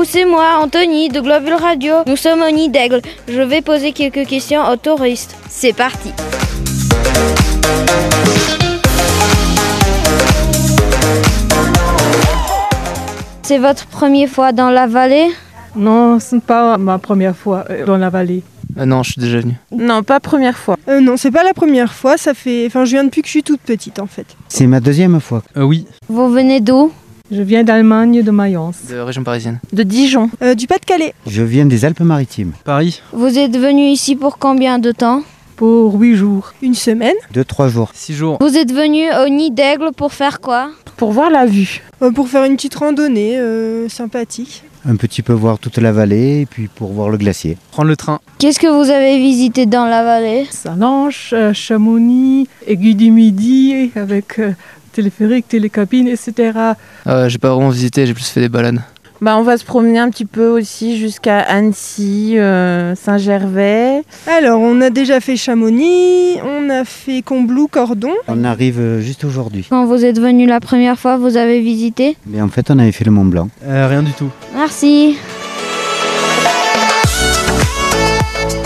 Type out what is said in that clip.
c'est moi, Anthony, de Globule Radio. Nous sommes au Nid d'Aigle. Je vais poser quelques questions aux touristes. C'est parti. C'est votre première fois dans la vallée ? Non, ce n'est pas ma première fois dans la vallée. Non, je suis déjà venu. Non, pas première fois. Non, c'est pas la première fois, je viens depuis que je suis toute petite en fait. C'est ma deuxième fois. Oui. Vous venez d'où ? Je viens d'Allemagne, de Mayence. De région parisienne. De Dijon. Du Pas-de-Calais. Je viens des Alpes-Maritimes. Paris. Vous êtes venu ici pour combien de temps ? Pour 8 jours. Une semaine. 2-3 jours. 6 jours. Vous êtes venu au Nid d'Aigle pour faire quoi ? Pour voir la vue. Pour faire une petite randonnée sympathique. Un petit peu voir toute la vallée et puis pour voir le glacier. Prendre le train. Qu'est-ce que vous avez visité dans la vallée ? Salanches, Chamonix, Aiguille du Midi, avec téléphérique, télécabine, etc. J'ai pas vraiment visité, j'ai plus fait des balades. On va se promener un petit peu aussi jusqu'à Annecy, Saint-Gervais. Alors, on a déjà fait Chamonix, on a fait Combloux, Cordon. On arrive juste aujourd'hui. Quand vous êtes venu la première fois, vous avez visité ? Mais en fait, on avait fait le Mont Blanc. Rien du tout. Merci.